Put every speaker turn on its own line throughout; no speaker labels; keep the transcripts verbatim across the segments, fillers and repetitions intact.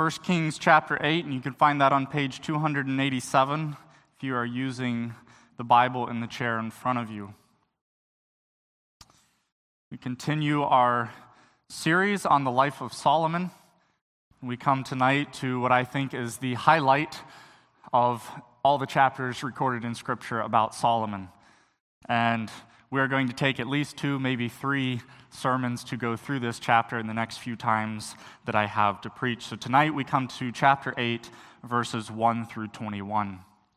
First Kings chapter eight, and you can find that on page two hundred eighty-seven if you are using the Bible in the chair in front of you. We continue our series on the life of Solomon. We come tonight to what I think is the highlight of all the chapters recorded in Scripture about Solomon. And we're going to take at least two, maybe three sermons to go through this chapter in the next few times that I have to preach. So tonight we come to chapter eight, verses one through twenty-one.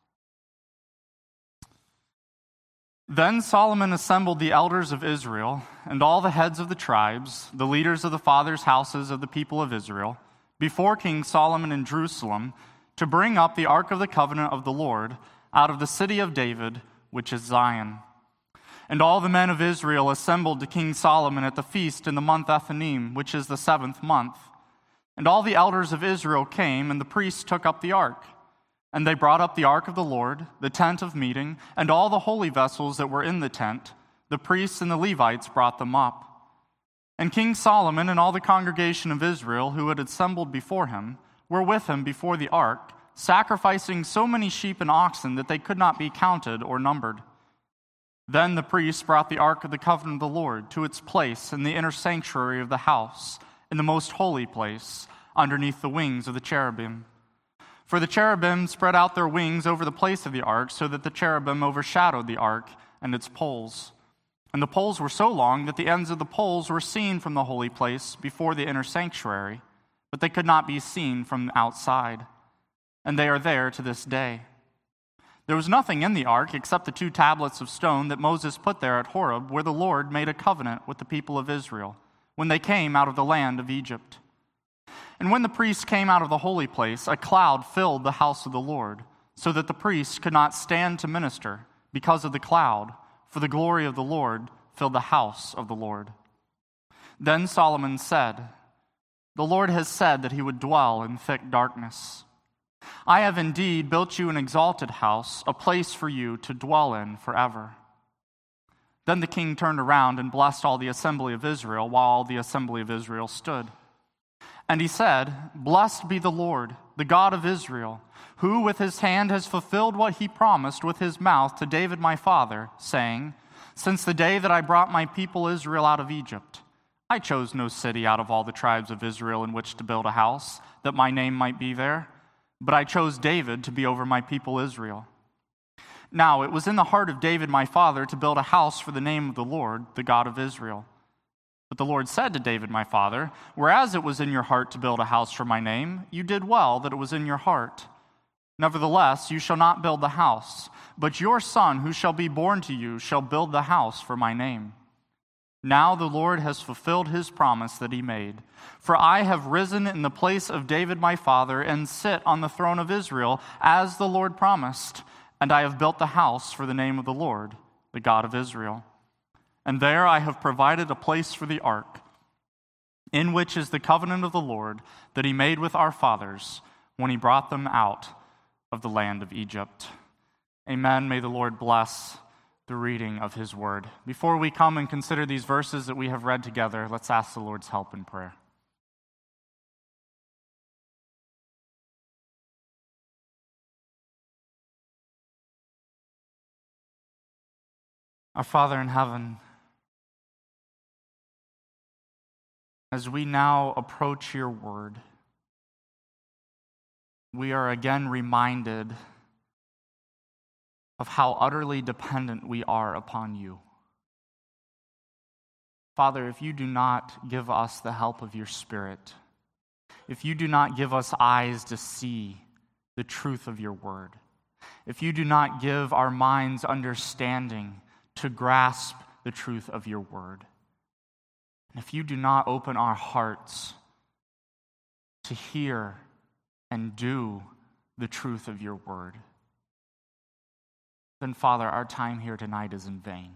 Then Solomon assembled the elders of Israel and all the heads of the tribes, the leaders of the fathers' houses of the people of Israel, before King Solomon in Jerusalem, to bring up the ark of the covenant of the Lord out of the city of David, which is Zion. And all the men of Israel assembled to King Solomon at the feast in the month Ethanim, which is the seventh month. And all the elders of Israel came, and the priests took up the ark. And they brought up the ark of the Lord, the tent of meeting, and all the holy vessels that were in the tent. The priests and the Levites brought them up. And King Solomon and all the congregation of Israel who had assembled before him were with him before the ark, sacrificing so many sheep and oxen that they could not be counted or numbered. Then the priests brought the ark of the covenant of the Lord to its place in the inner sanctuary of the house, in the most holy place, underneath the wings of the cherubim. For the cherubim spread out their wings over the place of the ark, so that the cherubim overshadowed the ark and its poles. And the poles were so long that the ends of the poles were seen from the holy place before the inner sanctuary, but they could not be seen from outside. And they are there to this day. There was nothing in the ark except the two tablets of stone that Moses put there at Horeb, where the Lord made a covenant with the people of Israel when they came out of the land of Egypt. And when the priests came out of the holy place, a cloud filled the house of the Lord, so that the priests could not stand to minister because of the cloud, for the glory of the Lord filled the house of the Lord. Then Solomon said, "The Lord has said that he would dwell in thick darkness. I have indeed built you an exalted house, a place for you to dwell in forever." Then the king turned around and blessed all the assembly of Israel, while all the assembly of Israel stood. And he said, "Blessed be the Lord, the God of Israel, who with his hand has fulfilled what he promised with his mouth to David my father, saying, 'Since the day that I brought my people Israel out of Egypt, I chose no city out of all the tribes of Israel in which to build a house, that my name might be there. But I chose David to be over my people Israel.' Now it was in the heart of David my father to build a house for the name of the Lord, the God of Israel. But the Lord said to David my father, 'Whereas it was in your heart to build a house for my name, you did well that it was in your heart. Nevertheless, you shall not build the house, but your son who shall be born to you shall build the house for my name.' Now the Lord has fulfilled his promise that he made. For I have risen in the place of David my father and sit on the throne of Israel, as the Lord promised. And I have built the house for the name of the Lord, the God of Israel. And there I have provided a place for the ark, in which is the covenant of the Lord that he made with our fathers when he brought them out of the land of Egypt." Amen. May the Lord bless the reading of his word. Before we come and consider these verses that we have read together, let's ask the Lord's help in prayer. Our Father in heaven, as we now approach your word, we are again reminded of how utterly dependent we are upon you. Father, if you do not give us the help of your Spirit, if you do not give us eyes to see the truth of your word, if you do not give our minds understanding to grasp the truth of your word, and if you do not open our hearts to hear and do the truth of your word, then, Father, our time here tonight is in vain.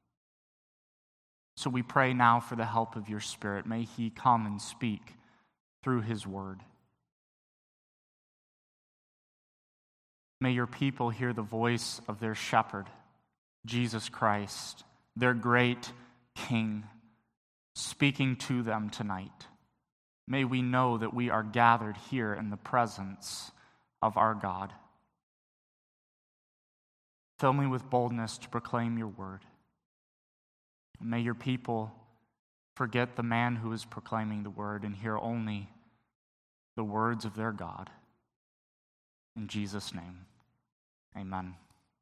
So we pray now for the help of your Spirit. May he come and speak through his word. May your people hear the voice of their shepherd, Jesus Christ, their great King, speaking to them tonight. may we know that we are gathered here in the presence of our God. Fill me with boldness to proclaim your word. And may your people forget the man who is proclaiming the word and hear only the words of their God. In Jesus' name, amen.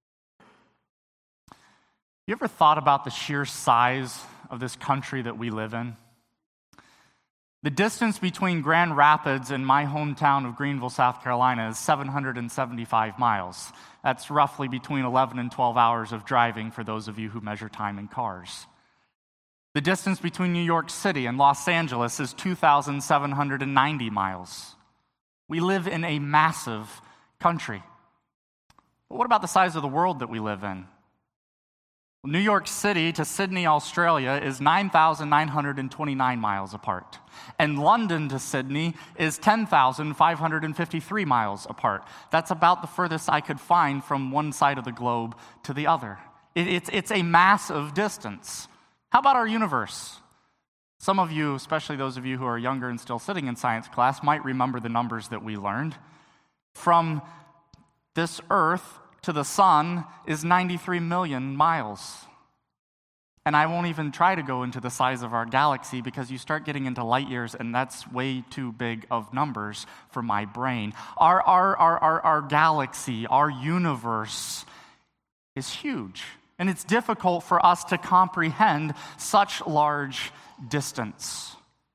You ever thought about the sheer size of this country that we live in? The distance between Grand Rapids and my hometown of Greenville, South Carolina is seven hundred seventy-five miles. That's roughly between eleven and twelve hours of driving for those of you who measure time in cars. The distance between New York City and Los Angeles is two thousand seven hundred ninety miles. We live in a massive country. But what about the size of the world that we live in? New York City to Sydney, Australia is nine thousand nine hundred twenty-nine miles apart. And London to Sydney is ten thousand five hundred fifty-three miles apart. That's about the furthest I could find from one side of the globe to the other. It, it's, it's a massive distance. How about our universe? Some of you, especially those of you who are younger and still sitting in science class, might remember the numbers that we learned. From this earth to the sun is ninety-three million miles. And I won't even try to go into the size of our galaxy because you start getting into light years and that's way too big of numbers for my brain. Our, our, our, our, our galaxy, our universe is huge. And it's difficult for us to comprehend such large distance.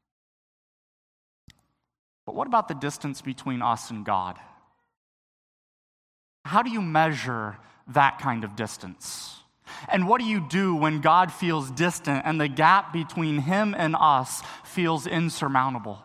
But what about the distance between us and God? How do you measure that kind of distance? And what do you do when God feels distant and the gap between him and us feels insurmountable?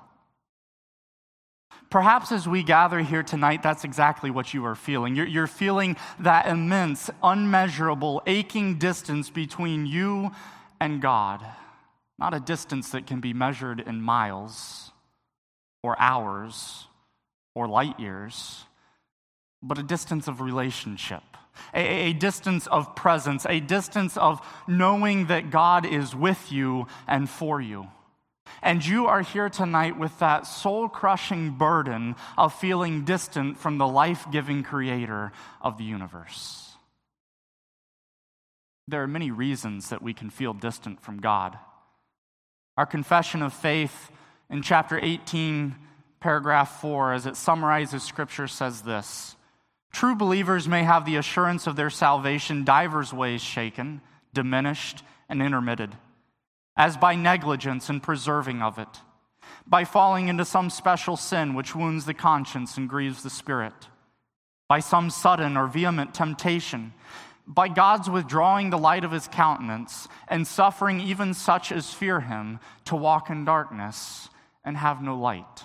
Perhaps as we gather here tonight, that's exactly what you are feeling. You're, you're feeling that immense, unmeasurable, aching distance between you and God. Not a distance that can be measured in miles or hours or light years, but a distance of relationship, a, a distance of presence, a distance of knowing that God is with you and for you. And you are here tonight with that soul-crushing burden of feeling distant from the life-giving creator of the universe. There are many reasons that we can feel distant from God. Our confession of faith in chapter eighteen, paragraph four, as it summarizes Scripture, says this: true believers may have the assurance of their salvation divers ways shaken, diminished, and intermitted, as by negligence in preserving of it, by falling into some special sin which wounds the conscience and grieves the spirit, by some sudden or vehement temptation, by God's withdrawing the light of his countenance and suffering even such as fear him to walk in darkness and have no light.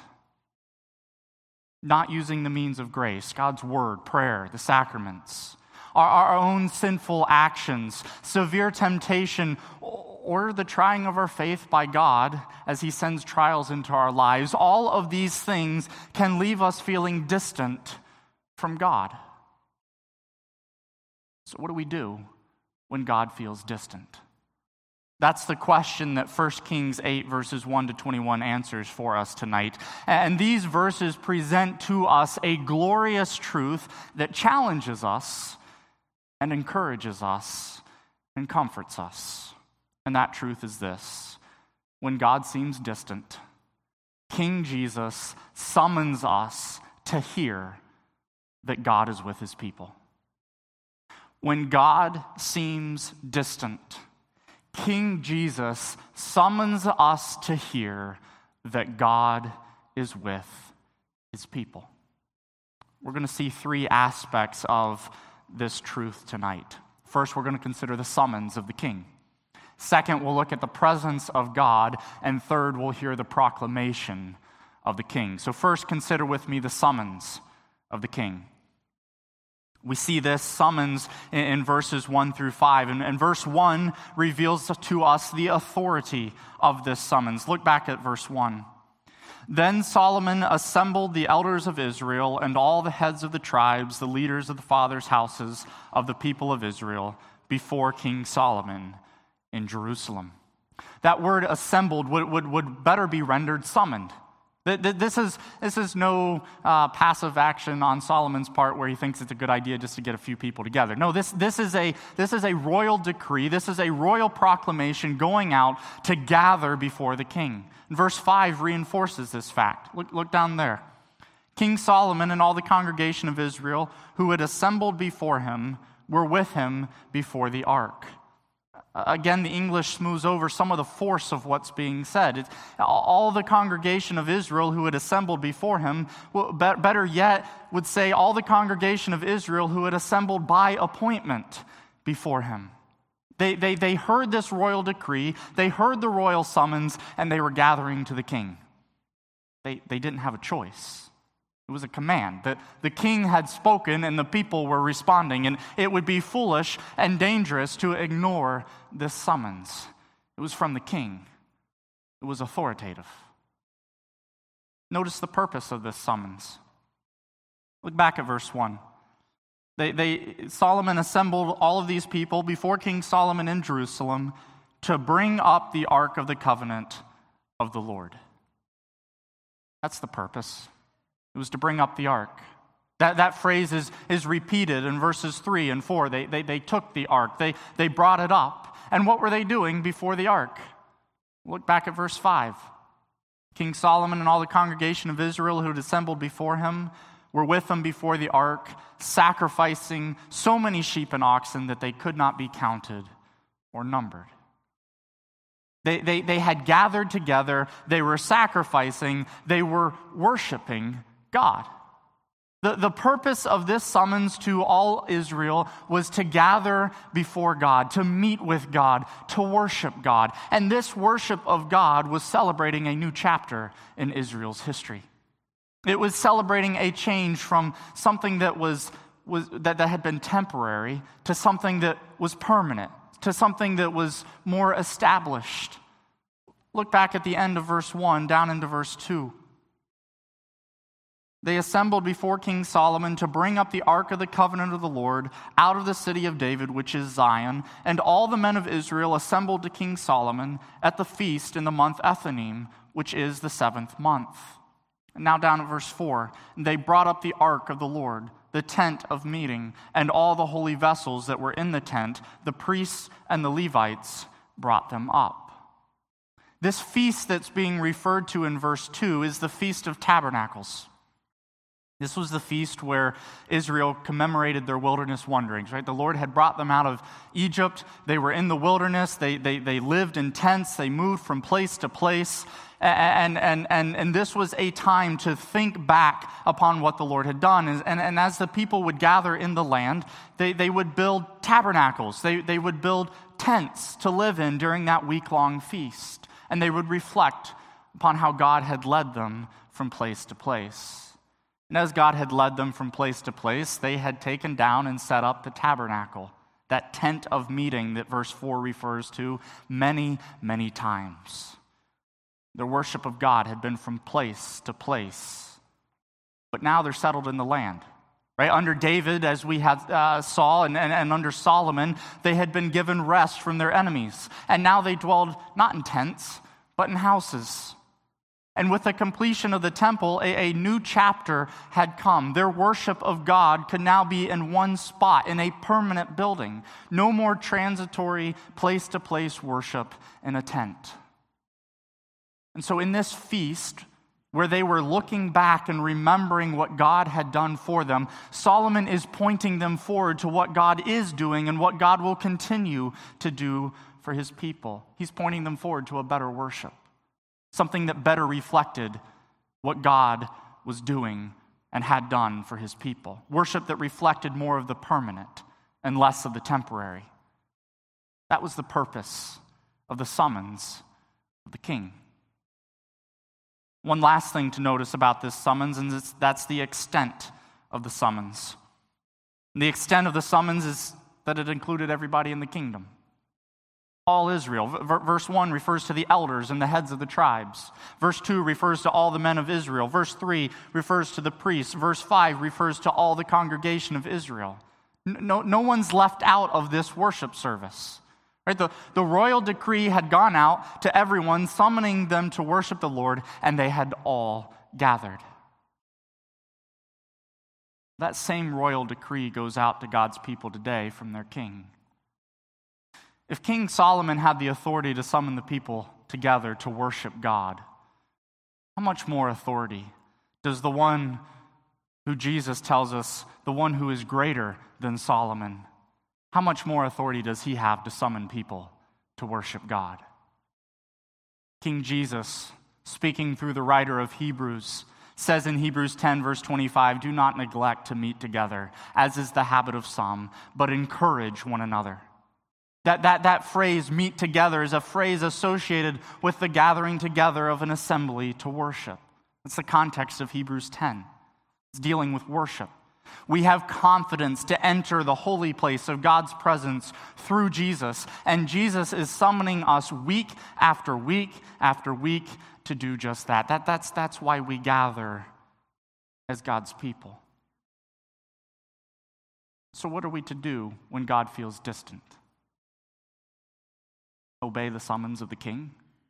Not using the means of grace, God's word, prayer, the sacraments, our, our own sinful actions, severe temptation, or the trying of our faith by God as he sends trials into our lives. All of these things can leave us feeling distant from God. So what do we do when God feels distant? That's the question that First Kings eight, verses one to twenty-one answers for us tonight. And these verses present to us a glorious truth that challenges us and encourages us and comforts us. And that truth is this: when God seems distant, King Jesus summons us to hear that God is with his people. When God seems distant, King Jesus summons us to hear that God is with his people. We're going to see three aspects of this truth tonight. First, we're going to consider the summons of the king. Second, we'll look at the presence of God. And third, we'll hear the proclamation of the king. So first, consider with me the summons of the king. We see this summons in verses one through five. And, and verse one reveals to us the authority of this summons. Look back at verse one. Then Solomon assembled the elders of Israel and all the heads of the tribes, the leaders of the fathers' houses of the people of Israel, before King Solomon in Jerusalem. That word assembled would, would, would better be rendered summoned. Th- th- This is, this is no uh, passive action on Solomon's part where he thinks it's a good idea just to get a few people together. No, this, this, is a, this is a royal decree. This is a royal proclamation going out to gather before the king. And verse five reinforces this fact. Look, look down there. King Solomon and all the congregation of Israel who had assembled before him were with him before the ark. Again, the English smooths over some of the force of what's being said. It's all the congregation of Israel who had assembled before him, well, better yet, would say all the congregation of Israel who had assembled by appointment before him. They, they, they heard this royal decree, they heard the royal summons, and they were gathering to the king. They, they didn't have a choice. It was a command. The, the king had spoken and the people were responding, and it would be foolish and dangerous to ignore this summons. It was from the king. It was authoritative. Notice the purpose of this summons. Look back at verse one. They, they, Solomon assembled all of these people before King Solomon in Jerusalem to bring up the ark of the covenant of the Lord. That's the purpose. It was to bring up the ark. That, that phrase is, is repeated in verses three and four. They, they, they took the ark. They, they brought it up. And what were they doing before the ark? Look back at verse five. King Solomon and all the congregation of Israel who had assembled before him were with him before the ark, sacrificing so many sheep and oxen that they could not be counted or numbered. They, they, they had gathered together. They were sacrificing. They were worshiping God. The, the purpose of this summons to all Israel was to gather before God, to meet with God, to worship God. And this worship of God was celebrating a new chapter in Israel's history. It was celebrating a change from something that was, was that, that had been temporary to something that was permanent, to something that was more established. Look back at the end of verse one, down into verse two. They assembled before King Solomon to bring up the ark of the covenant of the Lord out of the city of David, which is Zion. And all the men of Israel assembled to King Solomon at the feast in the month Ethanim, which is the seventh month. And now down at verse four. They brought up the ark of the Lord, the tent of meeting, and all the holy vessels that were in the tent. The priests and the Levites brought them up. This feast that's being referred to in verse two is the Feast of Tabernacles. This was the feast where Israel commemorated their wilderness wanderings, right? The Lord had brought them out of Egypt. They were in the wilderness. They, they, they lived in tents. They moved from place to place. And, and, and, and this was a time to think back upon what the Lord had done. And, and, and as the people would gather in the land, they, they would build tabernacles. They, they would build tents to live in during that week-long feast. And they would reflect upon how God had led them from place to place. And as God had led them from place to place, they had taken down and set up the tabernacle, that tent of meeting that verse four refers to many, many times. Their worship of God had been from place to place, but now they're settled in the land. Right? Under David, as we had, uh, saw, and, and, and under Solomon, they had been given rest from their enemies. And now they dwelled not in tents, but in houses. And with the completion of the temple, a, a new chapter had come. Their worship of God could now be in one spot, in a permanent building. No more transitory place-to-place worship in a tent. And so in this feast, where they were looking back and remembering what God had done for them, Solomon is pointing them forward to what God is doing and what God will continue to do for his people. He's pointing them forward to a better worship, something that better reflected what God was doing and had done for his people. Worship that reflected more of the permanent and less of the temporary. That was the purpose of the summons of the king. One last thing to notice about this summons, and that's the extent of the summons. The extent of the summons is that it included everybody in the kingdom. All Israel. Verse one refers to the elders and the heads of the tribes. Verse two refers to all the men of Israel. Verse three refers to the priests. Verse five refers to all the congregation of Israel. No, no one's left out of this worship service. Right? The, the royal decree had gone out to everyone, summoning them to worship the Lord, and they had all gathered. That same royal decree goes out to God's people today from their king. If King Solomon had the authority to summon the people together to worship God, how much more authority does the one who Jesus tells us, the one who is greater than Solomon, how much more authority does he have to summon people to worship God? King Jesus, speaking through the writer of Hebrews, says in Hebrews ten, verse twenty-five, "Do not neglect to meet together, as is the habit of some, but encourage one another." That, that, that phrase, meet together, is a phrase associated with the gathering together of an assembly to worship. That's the context of Hebrews ten. It's dealing with worship. We have confidence to enter the holy place of God's presence through Jesus, and Jesus is summoning us week after week after week to do just that. That that's, that's why we gather as God's people. So what are we to do when God feels distant? Obey the summons of the King?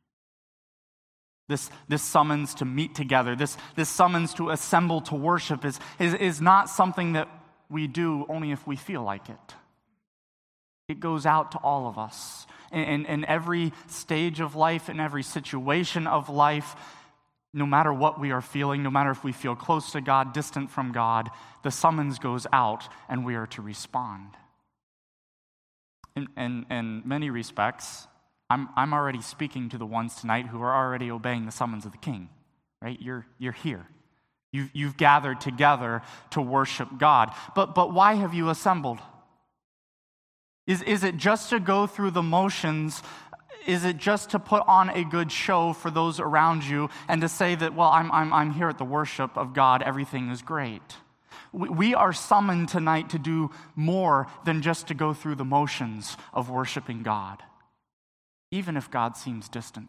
This, this summons to meet together, this, this summons to assemble to worship is, is, is not something that we do only if we feel like it. It goes out to all of us. In, in, in every stage of life, in every situation of life, no matter what we are feeling, no matter if we feel close to God, distant from God, the summons goes out and we are to respond. In, in, in many respects, I'm, I'm already speaking to the ones tonight who are already obeying the summons of the King, right? You're, you're here. You've, you've gathered together to worship God. But, but why have you assembled? Is, is it just to go through the motions? Is it just to put on a good show for those around you and to say that, well, I'm, I'm, I'm here at the worship of God, everything is great? We, we are summoned tonight to do more than just to go through the motions of worshiping God, even if God seems distant.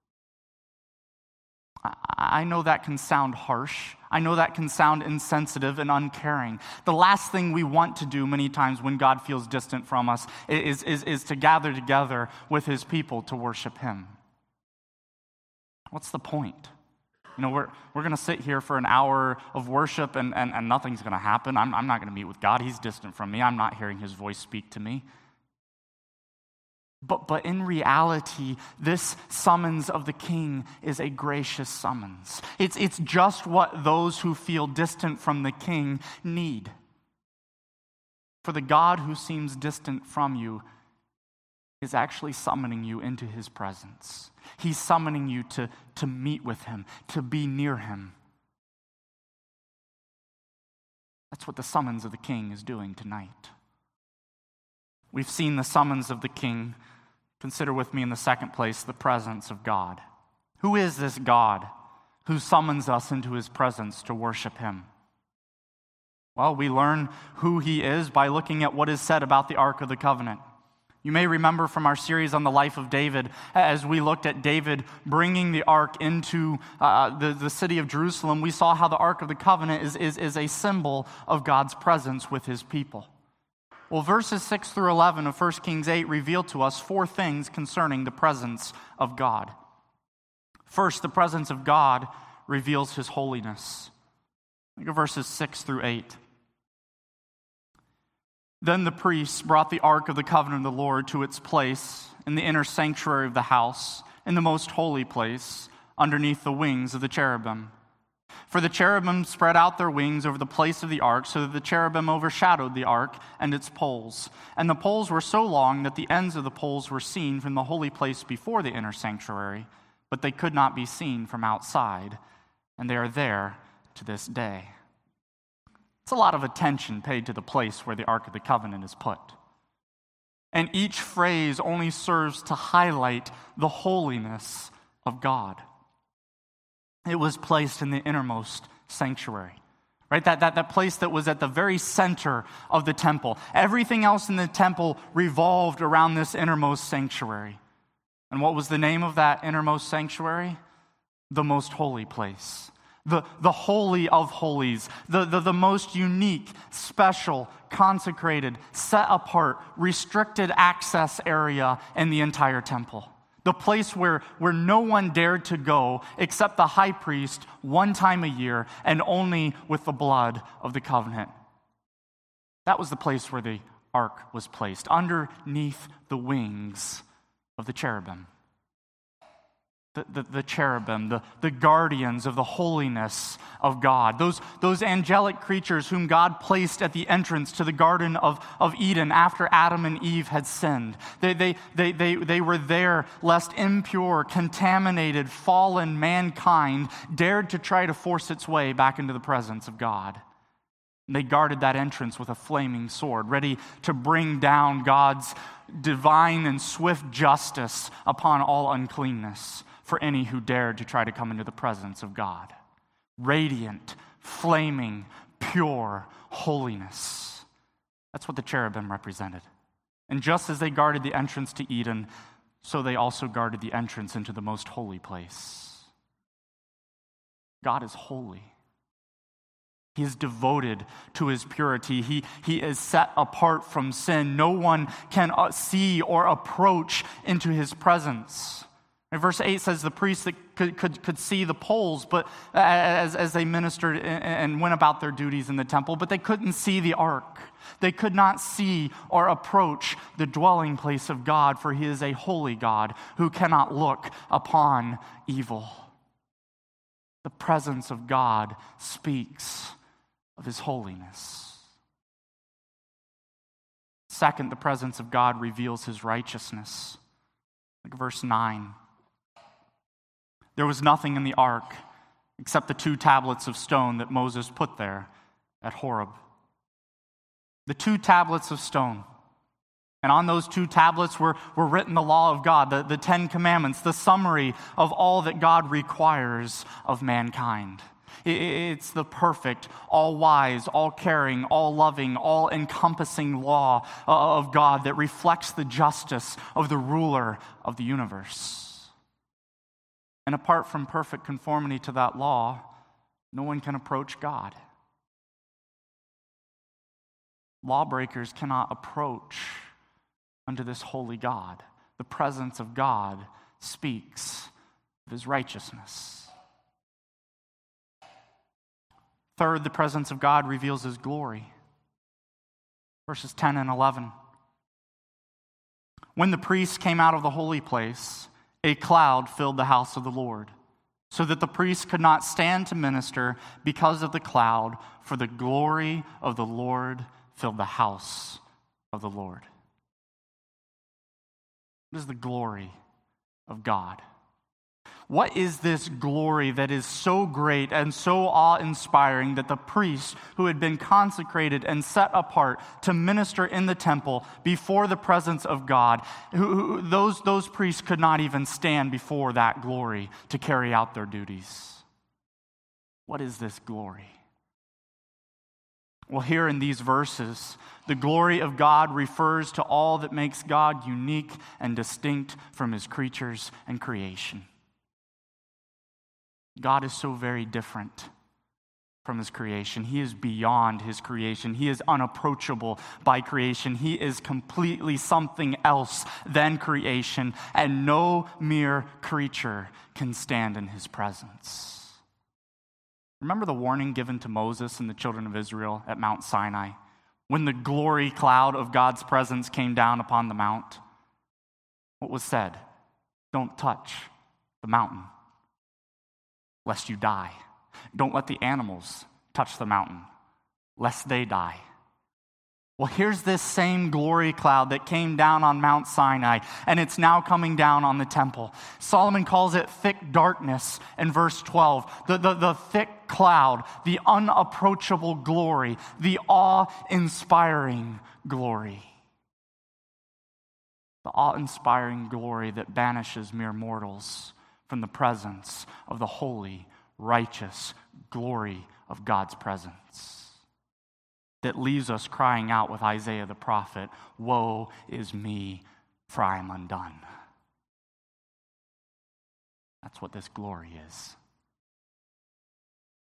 I know that can sound harsh. I know that can sound insensitive and uncaring. The last thing we want to do many times when God feels distant from us is, is, is to gather together with his people to worship him. What's the point? You know, we're, we're going to sit here for an hour of worship and, and, and nothing's going to happen. I'm, I'm not going to meet with God. He's distant from me. I'm not hearing his voice speak to me. But, but in reality, this summons of the King is a gracious summons. It's, it's just what those who feel distant from the King need. For the God who seems distant from you is actually summoning you into his presence. He's summoning you to, to meet with him, to be near him. That's what the summons of the King is doing tonight. We've seen the summons of the King. Consider with me in the second place the presence of God. Who is this God who summons us into his presence to worship him? Well, we learn who he is by looking at what is said about the Ark of the Covenant. You may remember from our series on the life of David, as we looked at David bringing the Ark into uh, the, the city of Jerusalem, we saw how the Ark of the Covenant is, is, is a symbol of God's presence with his people. Well, verses six through eleven of First Kings eight reveal to us four things concerning the presence of God. First, the presence of God reveals his holiness. Look at verses six through eight. Then the priests brought the ark of the covenant of the Lord to its place in the inner sanctuary of the house, in the most holy place, underneath the wings of the cherubim. For the cherubim spread out their wings over the place of the ark, so that the cherubim overshadowed the ark and its poles. And the poles were so long that the ends of the poles were seen from the holy place before the inner sanctuary, but they could not be seen from outside, and they are there to this day. It's a lot of attention paid to the place where the Ark of the Covenant is put. And each phrase only serves to highlight the holiness of God. It was placed in the innermost sanctuary, right? That, that, that place that was at the very center of the temple. Everything else in the temple revolved around this innermost sanctuary. And what was the name of that innermost sanctuary? The most holy place. The, the holy of holies, the, the, the most unique, special, consecrated, set apart, restricted access area in the entire temple. The place where, where no one dared to go except the high priest one time a year and only with the blood of the covenant. That was the place where the ark was placed, underneath the wings of the cherubim. The, the, the cherubim, the, the guardians of the holiness of God, those, those angelic creatures whom God placed at the entrance to the Garden of, of Eden after Adam and Eve had sinned. They, they, they, they, they were there lest impure, contaminated, fallen mankind dared to try to force its way back into the presence of God. And they guarded that entrance with a flaming sword, ready to bring down God's divine and swift justice upon all uncleanness for any who dared to try to come into the presence of God. Radiant, flaming, pure holiness. That's what the cherubim represented. And just as they guarded the entrance to Eden, so they also guarded the entrance into the most holy place. God is holy. He is devoted to his purity. He, he is set apart from sin. No one can see or approach into his presence. And verse eight says the priests that could, could, could see the poles but as, as they ministered and went about their duties in the temple, but they couldn't see the ark. They could not see or approach the dwelling place of God, for he is a holy God who cannot look upon evil. The presence of God speaks of his holiness. Second, the presence of God reveals his righteousness. Look at verse nine. There was nothing in the ark except the two tablets of stone that Moses put there at Horeb. The two tablets of stone. And on those two tablets were, were written the law of God, the, the Ten Commandments, the summary of all that God requires of mankind. It's the perfect, all-wise, all-caring, all-loving, all-encompassing law of God that reflects the justice of the ruler of the universe. And apart from perfect conformity to that law, no one can approach God. Lawbreakers cannot approach unto this holy God. The presence of God speaks of his righteousness. Third, the presence of God reveals his glory. Verses ten and eleven. When the priests came out of the holy place, a cloud filled the house of the Lord, so that the priests could not stand to minister because of the cloud, for the glory of the Lord filled the house of the Lord. What is the glory of God? What is this glory that is so great and so awe-inspiring that the priests who had been consecrated and set apart to minister in the temple before the presence of God, who, who, those, those priests could not even stand before that glory to carry out their duties? What is this glory? Well, here in these verses, the glory of God refers to all that makes God unique and distinct from his creatures and creation. God is so very different from his creation. He is beyond his creation. He is unapproachable by creation. He is completely something else than creation, and no mere creature can stand in his presence. Remember the warning given to Moses and the children of Israel at Mount Sinai, when the glory cloud of God's presence came down upon the mount? What was said? Don't touch the mountain, lest you die. Don't let the animals touch the mountain, lest they die. Well, here's this same glory cloud that came down on Mount Sinai, and it's now coming down on the temple. Solomon calls it thick darkness in verse twelve. The, the, the thick cloud, the unapproachable glory, the awe-inspiring glory. The awe-inspiring glory that banishes mere mortals from the presence of the holy, righteous glory of God's presence. That leaves us crying out with Isaiah the prophet, "Woe is me, for I am undone." That's what this glory is.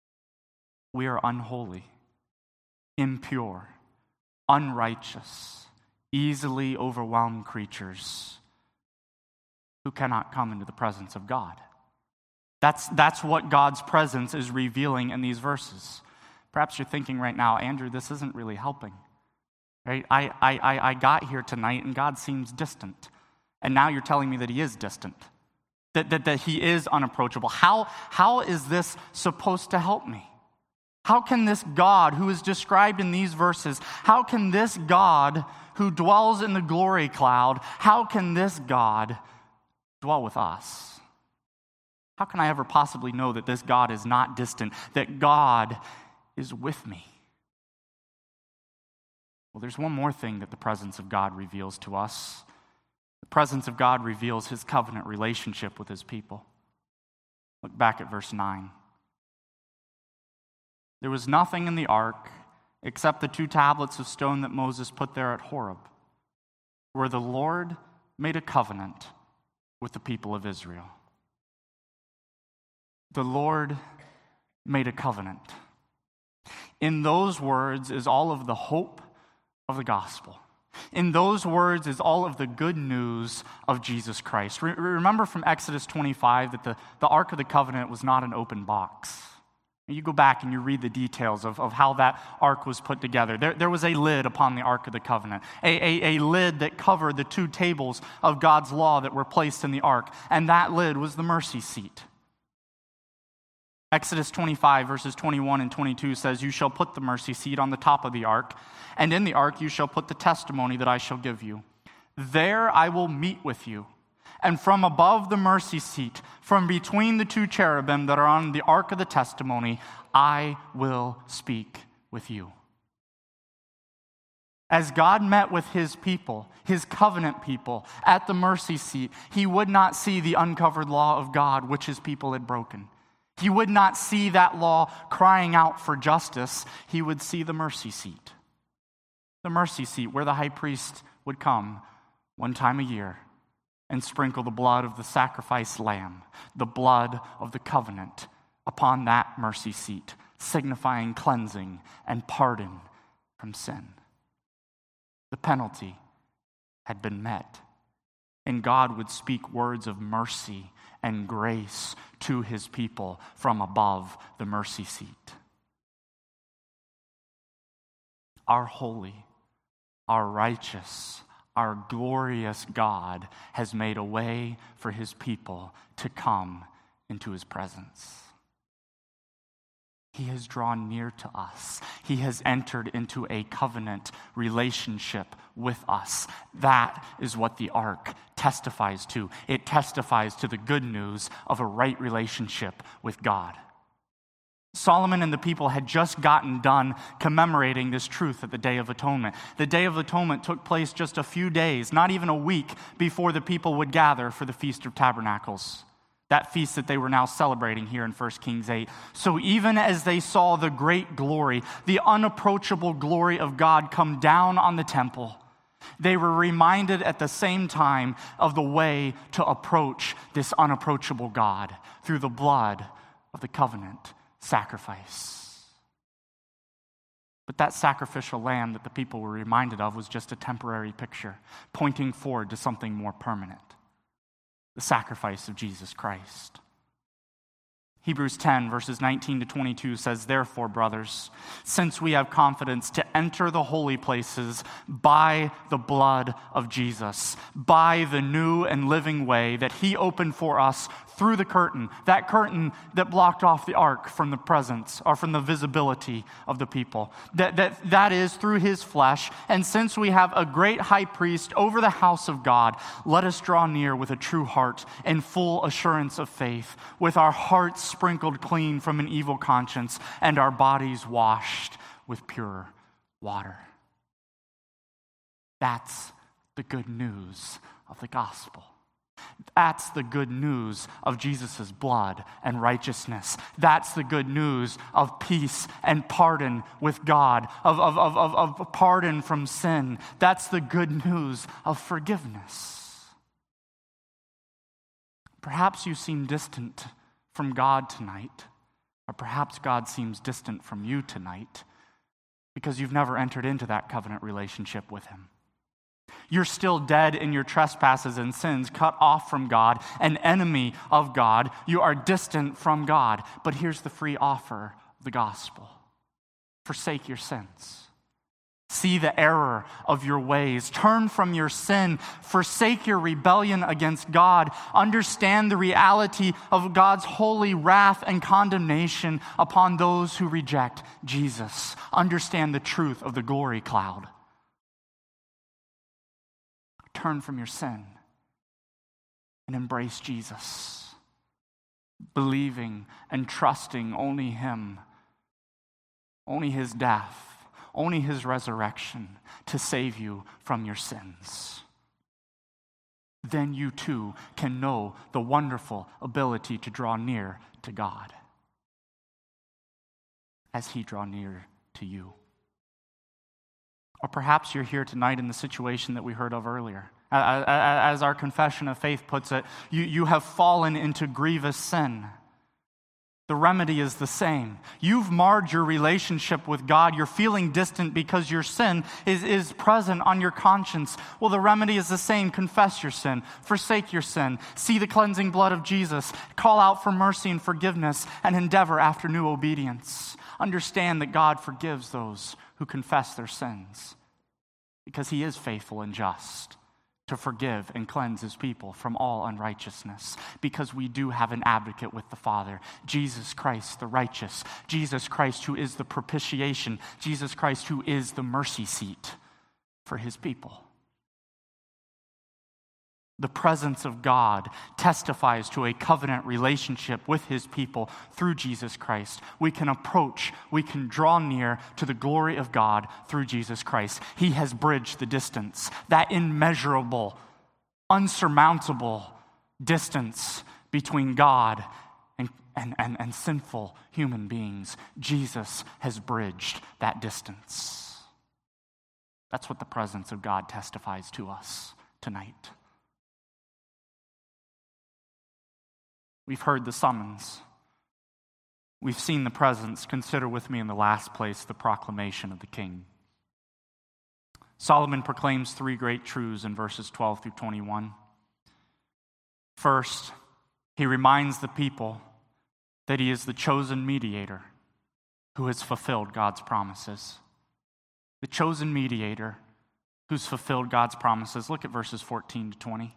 we are unholy, impure, unrighteous, easily overwhelmed creatures who cannot come into the presence of God. That's, that's what God's presence is revealing in these verses. Perhaps you're thinking right now, Andrew, this isn't really helping. Right? I, I, I got here tonight and God seems distant. And now you're telling me that he is distant, that, that, that he is unapproachable. How, how is this supposed to help me? How can this God who is described in these verses, how can this God who dwells in the glory cloud, how can this God dwell with us? How can I ever possibly know that this God is not distant, that God is with me? Well, there's one more thing that the presence of God reveals to us. The presence of God reveals his covenant relationship with his people. Look back at verse nine. There was nothing in the ark except the two tablets of stone that Moses put there at Horeb, where the Lord made a covenant with the people of Israel. The Lord made a covenant. In those words is all of the hope of the gospel. In those words is all of the good news of Jesus Christ. Re- remember from Exodus twenty-five that the, the Ark of the Covenant was not an open box. You go back and you read the details of, of how that ark was put together. There, there was a lid upon the Ark of the Covenant, a, a, a lid that covered the two tables of God's law that were placed in the ark, and that lid was the mercy seat. Exodus twenty-five, verses twenty-one and twenty-two says, "You shall put the mercy seat on the top of the ark, and in the ark you shall put the testimony that I shall give you. There I will meet with you. And from above the mercy seat, from between the two cherubim that are on the ark of the testimony, I will speak with you." As God met with his people, his covenant people, at the mercy seat, he would not see the uncovered law of God, which his people had broken. He would not see that law crying out for justice. He would see the mercy seat. The mercy seat where the high priest would come one time a year and sprinkle the blood of the sacrificed lamb, the blood of the covenant, upon that mercy seat, signifying cleansing and pardon from sin. The penalty had been met, and God would speak words of mercy and grace to his people from above the mercy seat. Our holy, our righteous, our glorious God has made a way for his people to come into his presence. He has drawn near to us. He has entered into a covenant relationship with us. That is what the ark testifies to. It testifies to the good news of a right relationship with God. Solomon and the people had just gotten done commemorating this truth at the Day of Atonement. The Day of Atonement took place just a few days, not even a week, before the people would gather for the Feast of Tabernacles, that feast that they were now celebrating here in First Kings eight. So even as they saw the great glory, the unapproachable glory of God come down on the temple, they were reminded at the same time of the way to approach this unapproachable God through the blood of the covenant sacrifice. But that sacrificial lamb that the people were reminded of was just a temporary picture, pointing forward to something more permanent, the sacrifice of Jesus Christ. Hebrews ten, verses nineteen to twenty-two says, "Therefore, brothers, since we have confidence to enter the holy places by the blood of Jesus, by the new and living way that he opened for us through the curtain, that curtain that blocked off the ark from the presence or from the visibility of the people, that, that, that is through his flesh. And since we have a great high priest over the house of God, let us draw near with a true heart and full assurance of faith, with our hearts sprinkled clean from an evil conscience and our bodies washed with pure water." That's the good news of the gospel. That's the good news of Jesus' blood and righteousness. That's the good news of peace and pardon with God, of, of, of, of, of pardon from sin. That's the good news of forgiveness. Perhaps you seem distant from God tonight. Or perhaps God seems distant from you tonight because you've never entered into that covenant relationship with him. You're still dead in your trespasses and sins, cut off from God, an enemy of God. You are distant from God. But here's the free offer of the gospel. Forsake your sins. See the error of your ways. Turn from your sin. Forsake your rebellion against God. Understand the reality of God's holy wrath and condemnation upon those who reject Jesus. Understand the truth of the glory cloud. Turn from your sin and embrace Jesus, believing and trusting only him, only his death, only his resurrection to save you from your sins. Then you too can know the wonderful ability to draw near to God as he draws near to you. Or perhaps you're here tonight in the situation that we heard of earlier. As our confession of faith puts it, you, you have fallen into grievous sin. The remedy is the same. You've marred your relationship with God. You're feeling distant because your sin is, is present on your conscience. Well, the remedy is the same. Confess your sin. Forsake your sin. See the cleansing blood of Jesus. Call out for mercy and forgiveness and endeavor after new obedience. Understand that God forgives those who confess their sins because he is faithful and just to forgive and cleanse his people from all unrighteousness, because we do have an advocate with the Father, Jesus Christ the righteous, Jesus Christ who is the propitiation, Jesus Christ who is the mercy seat for his people. The presence of God testifies to a covenant relationship with his people through Jesus Christ. We can approach, we can draw near to the glory of God through Jesus Christ. He has bridged the distance, that immeasurable, unsurmountable distance between God and, and, and, and sinful human beings. Jesus has bridged that distance. That's what the presence of God testifies to us tonight. We've heard the summons. We've seen the presence. Consider with me in the last place the proclamation of the king. Solomon proclaims three great truths in verses twelve through twenty-one. First, he reminds the people that he is the chosen mediator who has fulfilled God's promises. The chosen mediator who's fulfilled God's promises. Look at verses fourteen to twenty.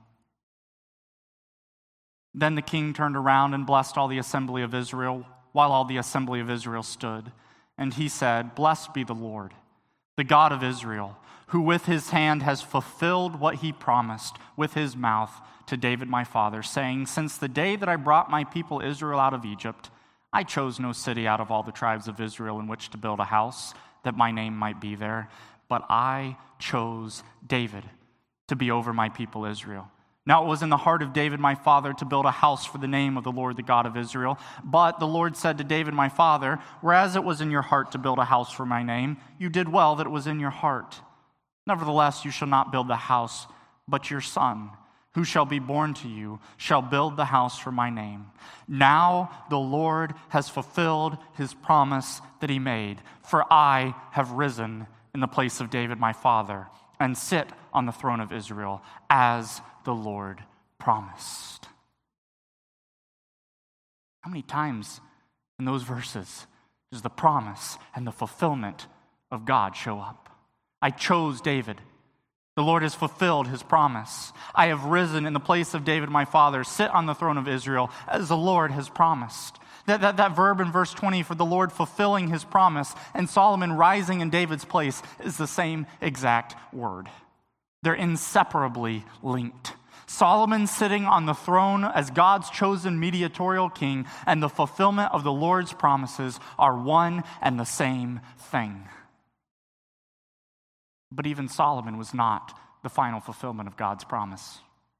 Then the king turned around and blessed all the assembly of Israel, while all the assembly of Israel stood. And he said, "Blessed be the Lord, the God of Israel, who with his hand has fulfilled what he promised with his mouth to David my father, saying, Since the day that I brought my people Israel out of Egypt, I chose no city out of all the tribes of Israel in which to build a house, that my name might be there. But I chose David to be over my people Israel. Now it was in the heart of David my father to build a house for the name of the Lord, the God of Israel. But the Lord said to David my father, Whereas it was in your heart to build a house for my name, you did well that it was in your heart. Nevertheless, you shall not build the house, but your son, who shall be born to you, shall build the house for my name. Now the Lord has fulfilled his promise that he made, for I have risen in the place of David my father, and sit on the throne of Israel, as the Lord promised." How many times in those verses does the promise and the fulfillment of God show up? I chose David. The Lord has fulfilled his promise. I have risen in the place of David my father, sit on the throne of Israel, as the Lord has promised. That, that, that verb in verse twenty, for the Lord fulfilling his promise, and Solomon rising in David's place, is the same exact word. They're inseparably linked. Solomon sitting on the throne as God's chosen mediatorial king and the fulfillment of the Lord's promises are one and the same thing. But even Solomon was not the final fulfillment of God's promise.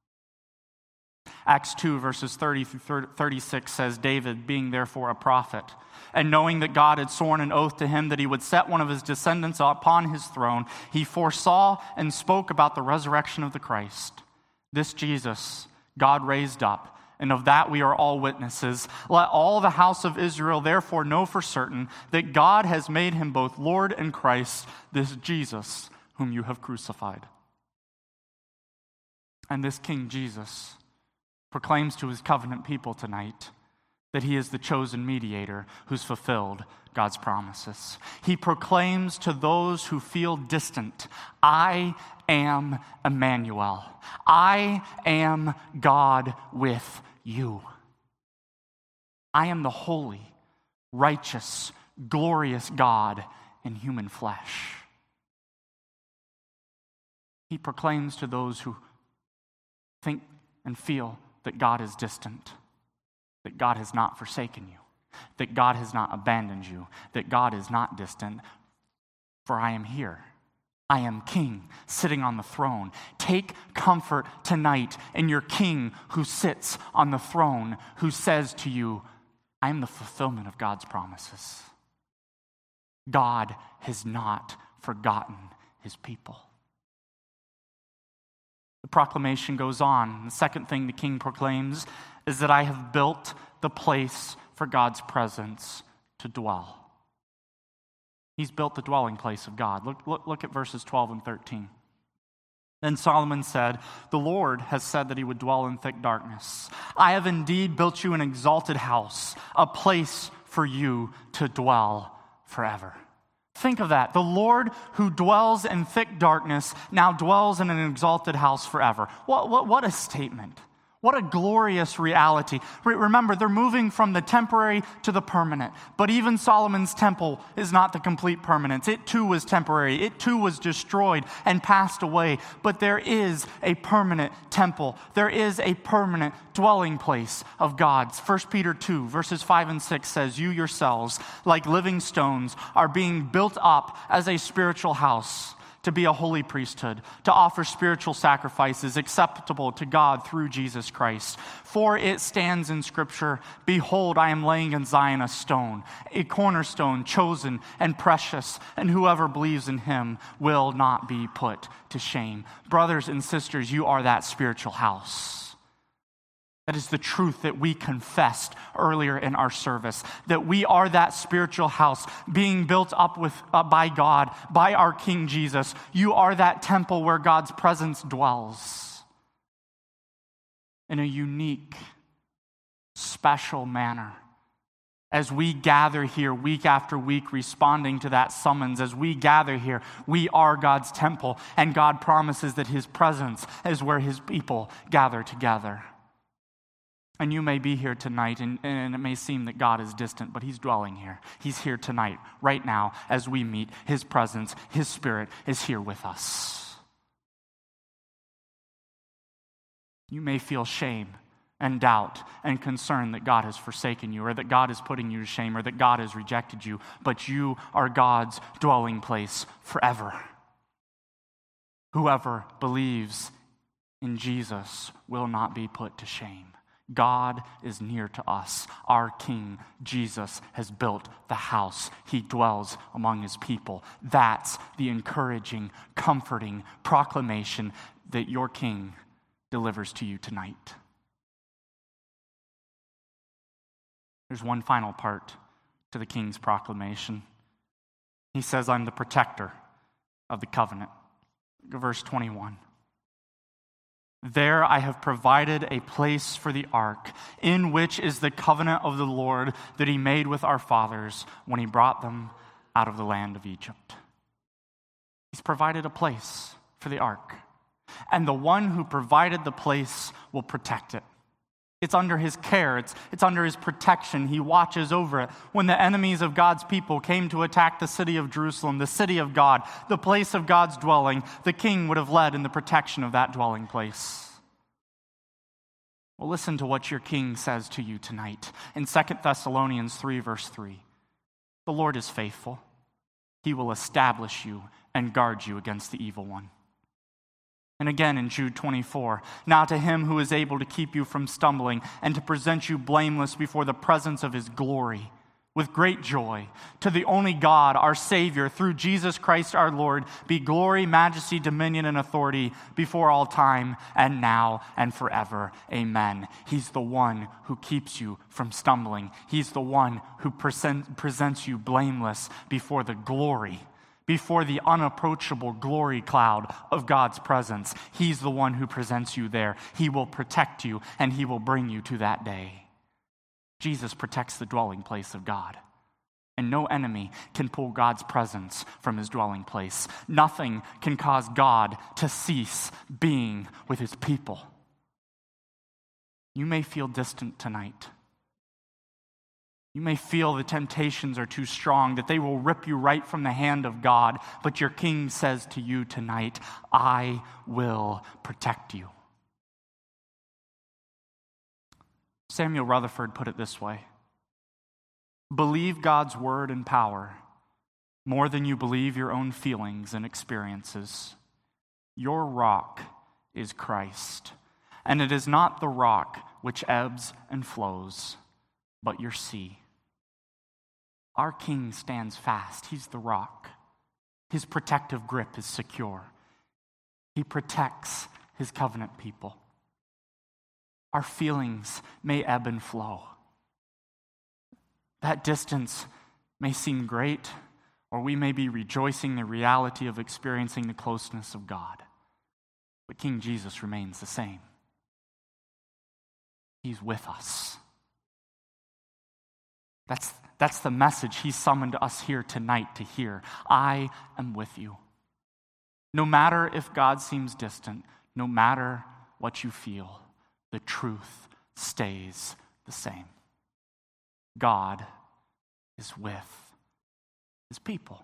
Acts two, verses thirty through thirty-six says, David, being therefore a prophet, and knowing that God had sworn an oath to him that he would set one of his descendants upon his throne, he foresaw and spoke about the resurrection of the Christ. This Jesus God raised up, and of that we are all witnesses. Let all the house of Israel therefore know for certain that God has made him both Lord and Christ, this Jesus whom you have crucified." And this King Jesus proclaims to his covenant people tonight that he is the chosen mediator who's fulfilled God's promises. He proclaims to those who feel distant, "I am Emmanuel. I am God with you. I am the holy, righteous, glorious God in human flesh." He proclaims to those who think and feel that God is distant, that God has not forsaken you, that God has not abandoned you, that God is not distant, "For I am here. I am King, sitting on the throne." Take comfort tonight in your King who sits on the throne, who says to you, "I am the fulfillment of God's promises." God has not forgotten his people. The proclamation goes on. The second thing the king proclaims is that I have built the place for God's presence to dwell. He's built the dwelling place of God. Look, look, look at verses twelve and thirteen. Then Solomon said, "The Lord has said that he would dwell in thick darkness. I have indeed built you an exalted house, a place for you to dwell forever." Think of that. The Lord who dwells in thick darkness now dwells in an exalted house forever. What, what, what a statement. What a glorious reality. Re- remember, they're moving from the temporary to the permanent. But even Solomon's temple is not the complete permanence. It too was temporary. It too was destroyed and passed away. But there is a permanent temple. There is a permanent dwelling place of God's. First Peter two, verses five and six says, "You yourselves, like living stones, are being built up as a spiritual house, to be a holy priesthood, to offer spiritual sacrifices acceptable to God through Jesus Christ. For it stands in Scripture, 'Behold, I am laying in Zion a stone, a cornerstone chosen and precious, and whoever believes in him will not be put to shame.'" Brothers and sisters, you are that spiritual house. That is the truth that we confessed earlier in our service, that we are that spiritual house being built up with uh, by God, by our King Jesus. You are that temple where God's presence dwells in a unique, special manner. As we gather here week after week, responding to that summons, as we gather here, we are God's temple, and God promises that his presence is where his people gather together. And you may be here tonight, and, and it may seem that God is distant, but he's dwelling here. He's here tonight, right now, as we meet. His presence, his Spirit is here with us. You may feel shame and doubt and concern that God has forsaken you, or that God is putting you to shame, or that God has rejected you, but you are God's dwelling place forever. Whoever believes in Jesus will not be put to shame. God is near to us. Our King, Jesus, has built the house. He dwells among his people. That's the encouraging, comforting proclamation that your King delivers to you tonight. There's one final part to the King's proclamation. He says, "I'm the protector of the covenant." Verse twenty-one. "There I have provided a place for the ark, in which is the covenant of the Lord that he made with our fathers when he brought them out of the land of Egypt." He's provided a place for the ark, and the one who provided the place will protect it. It's under his care. It's, it's under his protection. He watches over it. When the enemies of God's people came to attack the city of Jerusalem, the city of God, the place of God's dwelling, the king would have led in the protection of that dwelling place. Well, listen to what your king says to you tonight. In Second Thessalonians three, verse three, "The Lord is faithful. He will establish you and guard you against the evil one." And again in Jude twenty-four, "Now to him who is able to keep you from stumbling and to present you blameless before the presence of his glory with great joy. To the only God, our Savior, through Jesus Christ our Lord, be glory, majesty, dominion, and authority before all time and now and forever. Amen. He's the one who keeps you from stumbling. He's the one who present, presents you blameless before the glory, before the unapproachable glory cloud of God's presence. He's the one who presents you there. He will protect you, and he will bring you to that day. Jesus protects the dwelling place of God. And no enemy can pull God's presence from his dwelling place. Nothing can cause God to cease being with his people. You may feel distant tonight. You may feel the temptations are too strong, that they will rip you right from the hand of God. But your King says to you tonight, I will protect you. Samuel Rutherford put it this way: believe God's word and power more than you believe your own feelings and experiences. Your rock is Christ, and it is not the rock which ebbs and flows, but your sea. Our King stands fast. He's the rock. His protective grip is secure. He protects his covenant people. Our feelings may ebb and flow. That distance may seem great, or we may be rejoicing in the reality of experiencing the closeness of God. But King Jesus remains the same. He's with us. That's, that's the message he summoned us here tonight to hear. I am with you. No matter if God seems distant, no matter what you feel, the truth stays the same. God is with his people.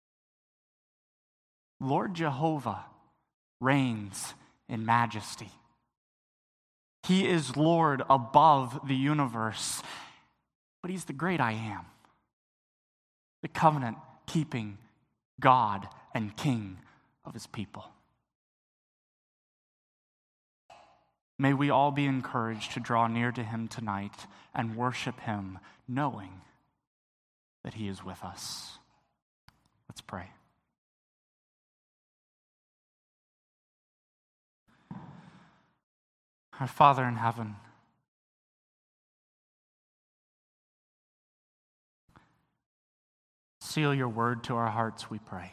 Lord Jehovah reigns in majesty. He is Lord above the universe, but he's the great I am, the covenant-keeping God and King of his people. May we all be encouraged to draw near to him tonight and worship him, knowing that he is with us. Let's pray. Our Father in heaven, seal your word to our hearts, we pray.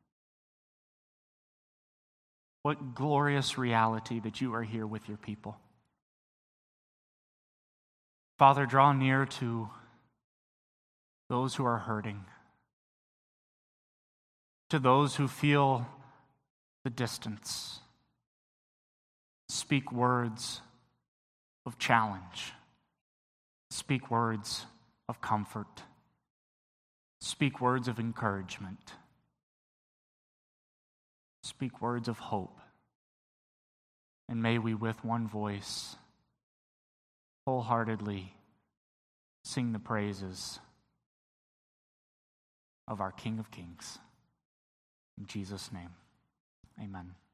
What glorious reality that you are here with your people. Father, draw near to those who are hurting, to those who feel the distance. Speak words of challenge. Speak words of comfort. Speak words of encouragement. Speak words of hope. And may we with one voice wholeheartedly sing the praises of our King of Kings. In Jesus' name, amen.